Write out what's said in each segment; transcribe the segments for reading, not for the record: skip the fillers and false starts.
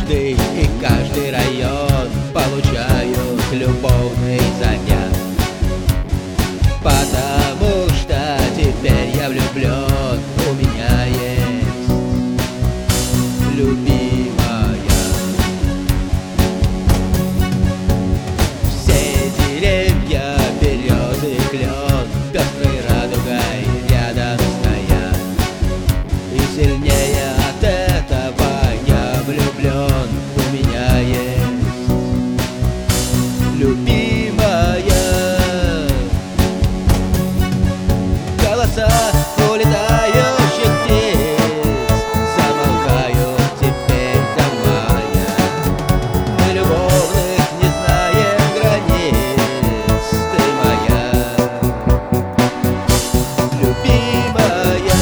каждый и каждый район получают любовный заряд. Потому что теперь я влюблен, у меня есть любимая. Все деревья, березы, клен пестрой радугой рядом стоят. И сильнее от этого я влюблен, у меня есть любимая. Голоса улетающих птиц замолкают теперь до мая. Мы любовных не знаем границ, ты моя любимая.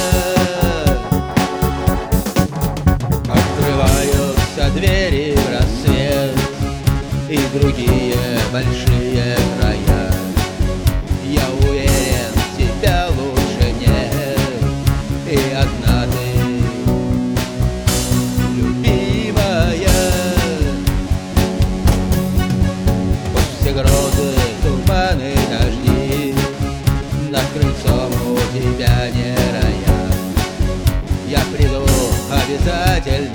Открываются двери в рассвет и другие большие края. Я уверен, тебя лучше нет, и одна ты любимая. Пусть все грозы, туманы, дожди над крыльцом у тебя не роят. Я приду обязательно